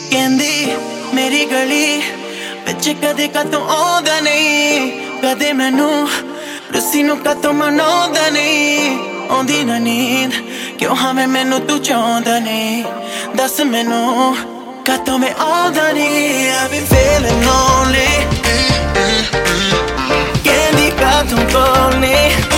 ਕਹਿੰਦੀ ਮੇਰੀ ਗਲੀ ਵਿੱਚ ਕਦੇ ਕਦੋਂ ਆਉਂਦਾ ਨਹੀਂ, ਕਦੇ ਮੈਨੂੰ ਰੁੱਸੀ ਨੂੰ ਕਦੋਂ ਮਨਾਉਂਦਾ ਨਹੀਂ। ਆਉਂਦੀ ਨਾ ਨੀਂਦ ਕਿਉਂ ਹਵੇਂ ਮੈਨੂੰ ਤੂੰ ਚਾਹੁੰਦਾ ਨਹੀਂ, ਦੱਸ ਮੈਨੂੰ ਕਦੋਂ ਮੈਂ ਆਉਂਦਾ ਨਹੀਂ। I've been feeling lonely, ਕਹਿੰਦੀ ਕਦੋਂ ਬੋਲਨੀ